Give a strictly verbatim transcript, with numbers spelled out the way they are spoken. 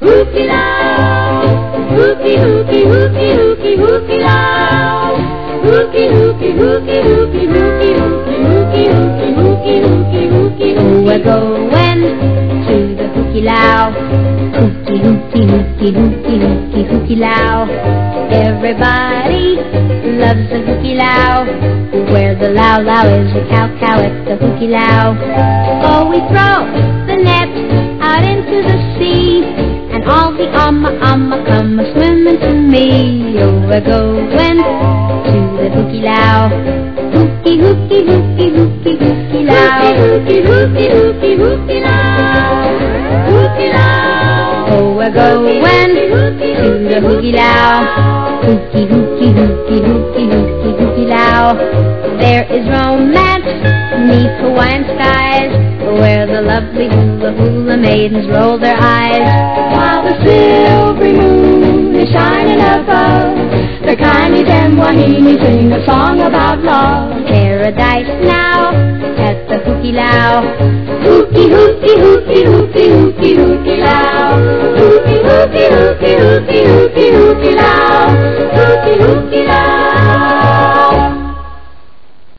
Hukilau, hooky, hooky, hooky, hooky, hukilau. Hooky, hooky, hooky, hooky, hooky, hooky, hooky, hooky, hooky, hooky, hooky, hooky. We're going to the hukilau. Hooky, hooky, hooky, hooky, hooky, hukilau. Everybody loves the hukilau. Where the lau lau is, the cow cow at the hukilau. Oh, we throw the net out into the sea, and all the amma amma come a swimming to me. Oh, we're going to the hukilau. Hooky, hooky, hooky, hooky, hukilau. Hooky, hooky, hooky, hukilau. Hukilau. Oh, we're going to the hukilau. Hooky, hooky, hooky, hooky, hooky, hukilau. There is romance neath Hawaiian skies, where the lovely hula hula maidens roll their eyes, while the silvery moon is shining above. The Kainis and Wahine sing a song about love. Paradise now at the hukilau. Hooky, hooky, hooky, hooky, hooky, hukilau. Hooky, hooky, hooky, hooky, hooky.